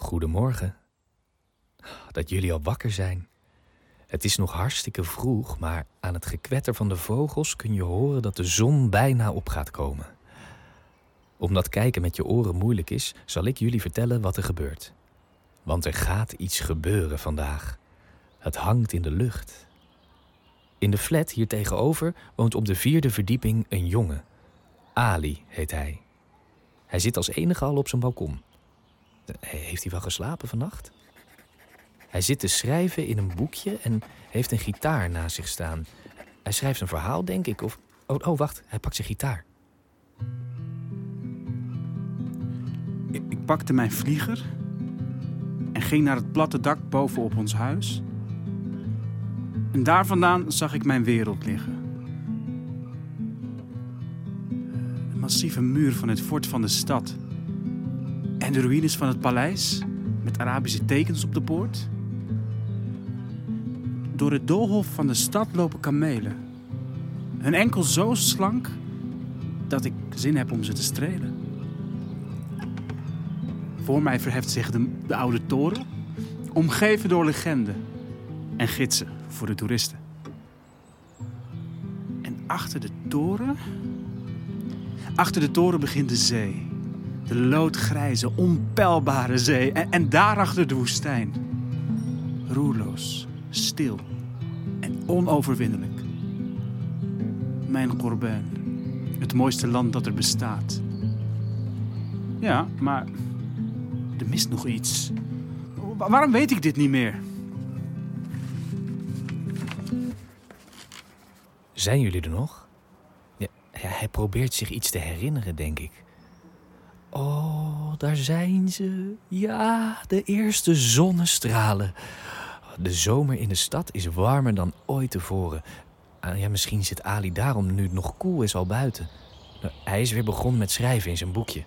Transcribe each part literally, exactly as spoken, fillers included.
Goedemorgen. Dat jullie al wakker zijn. Het is nog hartstikke vroeg, maar aan het gekwetter van de vogels kun je horen dat de zon bijna op gaat komen. Omdat kijken met je oren moeilijk is, zal ik jullie vertellen wat er gebeurt. Want er gaat iets gebeuren vandaag. Het hangt in de lucht. In de flat hier tegenover woont op de vierde verdieping een jongen. Ali heet hij. Hij zit als enige al op zijn balkon. Heeft hij wel geslapen vannacht? Hij zit te schrijven in een boekje en heeft een gitaar naast zich staan. Hij schrijft een verhaal, denk ik. Of... Oh, oh, wacht. Hij pakt zijn gitaar. Ik, ik pakte mijn vlieger en ging naar het platte dak bovenop ons huis. En daar vandaan zag ik mijn wereld liggen. Een massieve muur van het fort van de stad. En de ruïnes van het paleis met Arabische tekens op de poort. Door het doolhof van de stad lopen kamelen. Hun enkel zo slank dat ik zin heb om ze te strelen. Voor mij verheft zich de, de oude toren, omgeven door legenden en gidsen voor de toeristen. En achter de toren... Achter de toren begint de zee. De loodgrijze, onpeilbare zee. En, en daarachter de woestijn. Roerloos, stil en onoverwinnelijk. Mijn Corbijn, het mooiste land dat er bestaat. Ja, maar er mist nog iets. Waarom weet ik dit niet meer? Zijn jullie er nog? Ja, ja, hij probeert zich iets te herinneren, denk ik. Oh, daar zijn ze. Ja, de eerste zonnestralen. De zomer in de stad is warmer dan ooit tevoren. Ja, misschien zit Ali daarom, nu het nog koel is, al buiten. Hij is weer begonnen met schrijven in zijn boekje.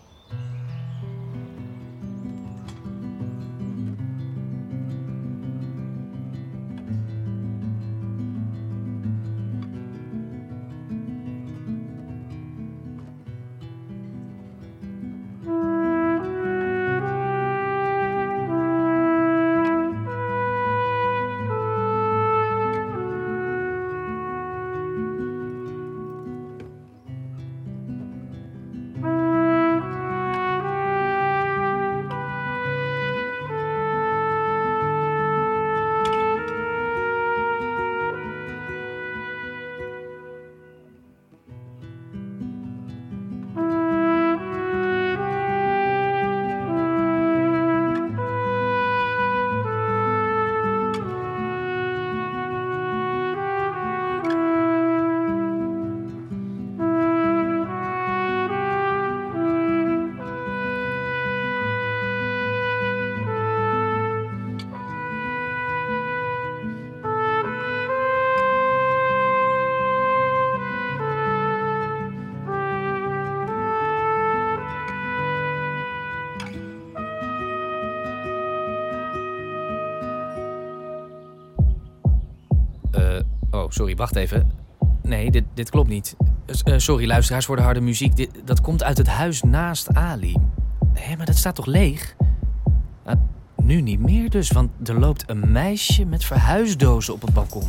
Oh, sorry, wacht even. Nee, dit, dit klopt niet. Uh, sorry, luisteraars, voor de harde muziek. Dit, dat komt uit het huis naast Ali. Hé, maar dat staat toch leeg? Uh, nu niet meer dus, want er loopt een meisje met verhuisdozen op het balkon.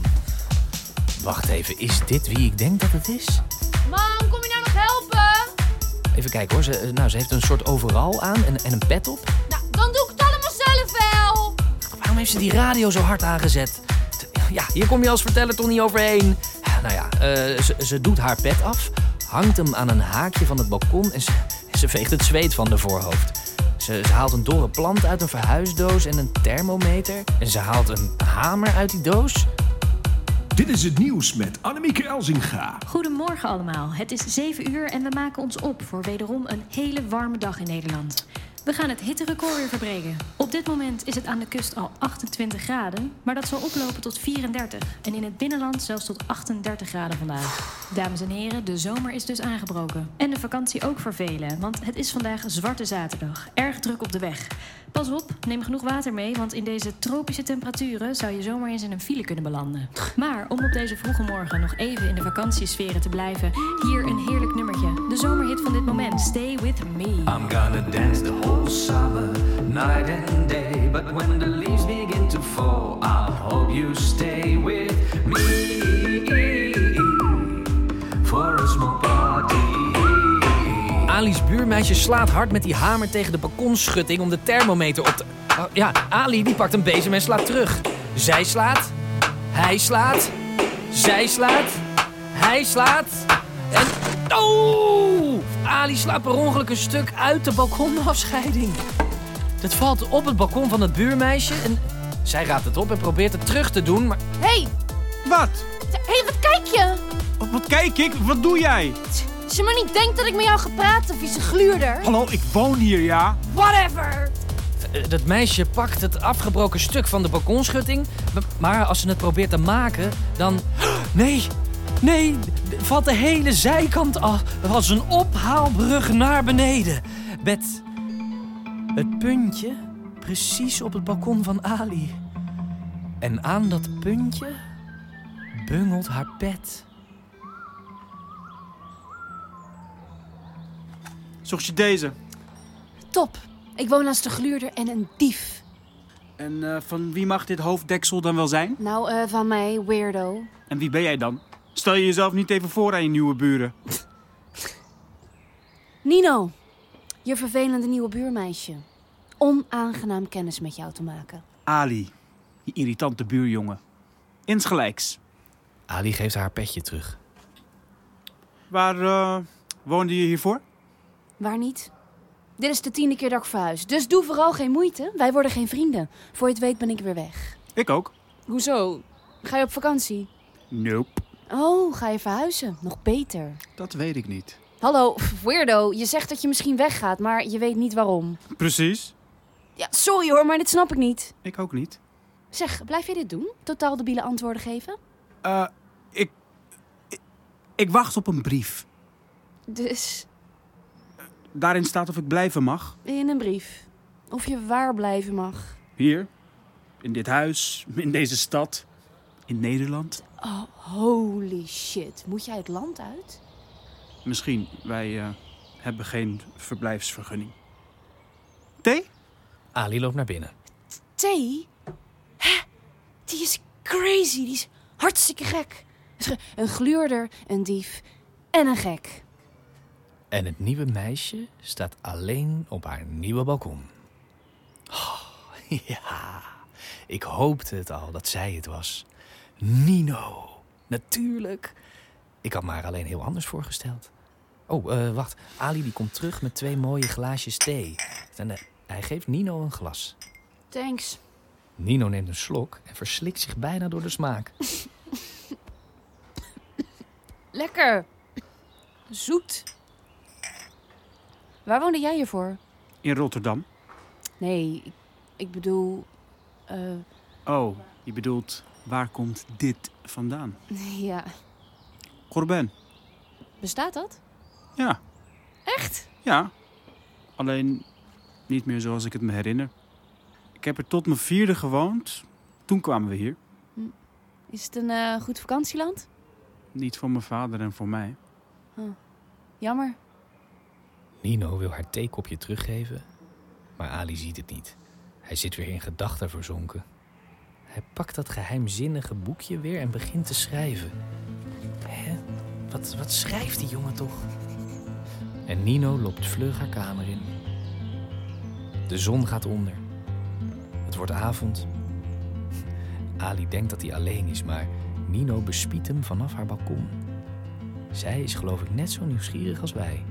Wacht even, is dit wie ik denk dat het is? Mam, kom je nou nog helpen? Even kijken hoor, ze, nou, ze heeft een soort overal aan en, en een pet op. Nou, dan doe ik het allemaal zelf wel. Waarom heeft ze die radio zo hard aangezet? Ja, hier kom je als verteller toch niet overheen. Nou ja, uh, ze, ze doet haar pet af, hangt hem aan een haakje van het balkon en ze, ze veegt het zweet van de voorhoofd. Ze, ze haalt een dorre plant uit een verhuisdoos en een thermometer. En ze haalt een hamer uit die doos. Dit is het nieuws met Annemieke Elzinga. Goedemorgen allemaal. Het is zeven uur en we maken ons op voor wederom een hele warme dag in Nederland. We gaan het hitterecord weer verbreken. Op dit moment is het aan de kust al achtentwintig graden, maar dat zal oplopen tot vierendertig. En in het binnenland zelfs tot achtendertig graden vandaag. Dames en heren, de zomer is dus aangebroken. En de vakantie ook voor velen, want het is vandaag Zwarte Zaterdag. Erg druk op de weg. Pas op, neem genoeg water mee, want in deze tropische temperaturen zou je zomaar eens in een file kunnen belanden. Maar om op deze vroege morgen nog even in de vakantiesferen te blijven, hier een heerlijk nummertje. De zomerhit van dit moment, Stay With Me. I'm gonna dance the whole summer, night and day. but when the leaves begin to fall, I hope you stay with me for a small party. Ali's buurmeisje slaat hard met die hamer tegen de balkonschutting om de thermometer op te... Oh, ja, Ali die pakt een bezem en slaat terug. Zij slaat, hij slaat, zij slaat, hij slaat en... Oh! Ali slaat per ongeluk een stuk uit de balkonafscheiding. Het valt op het balkon van het buurmeisje en zij raapt het op en probeert het terug te doen, maar... Hé, hey, Wat? hey, wat kijk je? Wat, wat kijk ik? Wat doe jij? Als je maar niet denkt dat ik met jou ga praten, vieze gluurder. Hallo, ik woon hier, ja? Whatever. Dat meisje pakt het afgebroken stuk van de balkonschutting, maar als ze het probeert te maken, dan... Nee, nee, valt de hele zijkant af als een ophaalbrug naar beneden. Met het puntje precies op het balkon van Ali. En aan dat puntje bungelt haar pet. Zocht je deze? Top. Ik woon naast de gluurder en een dief. En uh, van wie mag dit hoofddeksel dan wel zijn? Nou, uh, van mij, weirdo. En wie ben jij dan? Stel je jezelf niet even voor aan je nieuwe buren. Nino, je vervelende nieuwe buurmeisje. Onaangenaam kennis met jou te maken. Ali, die irritante buurjongen. Insgelijks. Ali geeft haar petje terug. Waar uh, woonde je hiervoor? Waar niet? Dit is de tiende keer dat ik verhuis. Dus doe vooral geen moeite. Wij worden geen vrienden. Voor je het weet ben ik weer weg. Ik ook. Hoezo? Ga je op vakantie? Nope. Oh, ga je verhuizen? Nog beter. Dat weet ik niet. Hallo, weirdo. Je zegt dat je misschien weggaat, maar je weet niet waarom. Precies. Ja, sorry hoor, maar dit snap ik niet. Ik ook niet. Zeg, blijf je dit doen? Totaal debiele antwoorden geven? Uh, ik, ik... Ik wacht op een brief. Dus Daarin staat of ik blijven mag. in een brief. Of je waar blijven mag. Hier. In dit huis. In deze stad. In Nederland. Oh, holy shit. Moet jij het land uit? Misschien. Wij uh, hebben geen verblijfsvergunning. Thee? Ali loopt naar binnen. Thee? Hè? Die is crazy. Die is hartstikke gek. Een gluurder, een dief en een gek. En het nieuwe meisje staat alleen op haar nieuwe balkon. Oh, ja, ik hoopte het al dat zij het was. Nino, natuurlijk. Ik had me haar alleen heel anders voorgesteld. Oh, uh, wacht. Ali die komt terug met twee mooie glaasjes thee. En uh, hij geeft Nino een glas. Thanks. Nino neemt een slok en verslikt zich bijna door de smaak. Lekker. Zoet. Waar woonde jij hiervoor? In Rotterdam. Nee, ik, ik bedoel... Uh, Oh, je bedoelt, waar komt dit vandaan? ja, Corben. bestaat dat? Ja. Echt? Ja. Alleen niet meer zoals ik het me herinner. Ik heb er tot mijn vierde gewoond. Toen kwamen we hier. Is het een uh, goed vakantieland? Niet voor mijn vader en voor mij. Jammer. Nino wil haar theekopje teruggeven, maar Ali ziet het niet. Hij zit weer in gedachten verzonken. Hij pakt dat geheimzinnige boekje weer en begint te schrijven. Hè? Wat, wat schrijft die jongen toch? En Nino loopt vlug haar kamer in. De zon gaat onder. Het wordt avond. Ali denkt dat hij alleen is, maar Nino bespiedt hem vanaf haar balkon. Zij is geloof ik net zo nieuwsgierig als wij.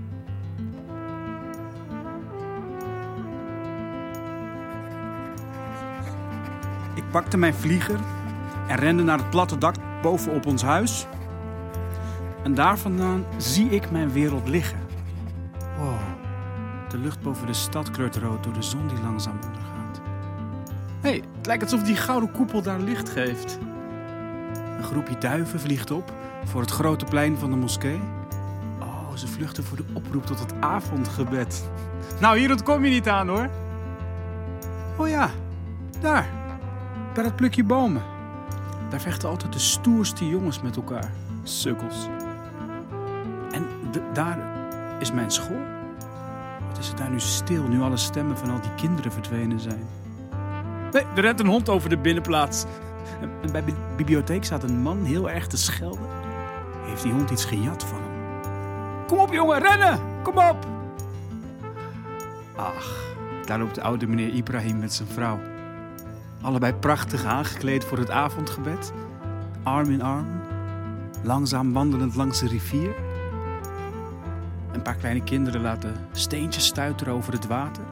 Ik pakte mijn vlieger en rende naar het platte dak bovenop ons huis. En daar vandaan zie ik mijn wereld liggen. Wow, de lucht boven de stad kleurt rood door de zon die langzaam ondergaat. Hé, hey, het lijkt alsof die gouden koepel daar licht geeft. Een groepje duiven vliegt op voor het grote plein van de moskee. Oh, ze vluchten voor de oproep tot het avondgebed. Nou, hier ontkom je niet aan, hoor. Oh ja, daar. Bij dat plukje bomen. Daar vechten altijd de stoerste jongens met elkaar. Sukkels. En d- daar is mijn school. Wat is het daar nu stil, nu alle stemmen van al die kinderen verdwenen zijn. Nee, er rent een hond over de binnenplaats. En bij de bibliotheek staat een man heel erg te schelden. Heeft die hond iets gejat van hem? Kom op, jongen, rennen! Kom op! Ach, daar loopt de oude meneer Ibrahim met zijn vrouw. Allebei prachtig aangekleed voor het avondgebed. Arm in arm. Langzaam wandelend langs de rivier. Een paar kleine kinderen laten steentjes stuiteren over het water.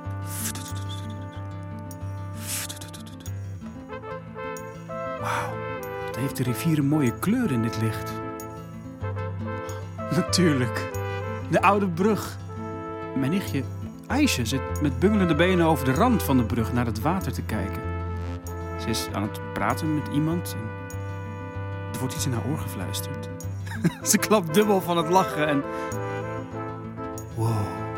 Wauw, wat heeft de rivier een mooie kleur in dit licht. Natuurlijk, de oude brug. Mijn nichtje Aisha zit met bungelende benen over de rand van de brug naar het water te kijken. Ze is aan het praten met iemand en er wordt iets in haar oor gefluisterd. Ze klapt dubbel van het lachen en... Wow.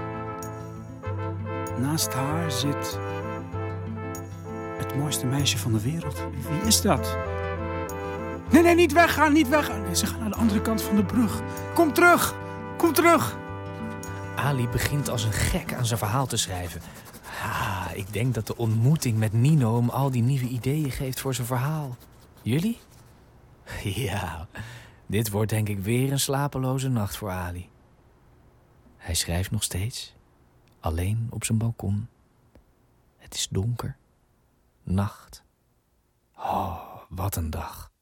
Naast haar zit het mooiste meisje van de wereld. Wie is dat? Nee, nee, niet weggaan, niet weggaan. Nee, ze gaan naar de andere kant van de brug. Kom terug, kom terug. Ali begint als een gek aan zijn verhaal te schrijven. Ah, ik denk dat de ontmoeting met Nino hem al die nieuwe ideeën geeft voor zijn verhaal. Jullie? Ja, dit wordt denk ik weer een slapeloze nacht voor Ali. Hij schrijft nog steeds, alleen op zijn balkon. Het is donker, nacht. Oh, wat een dag.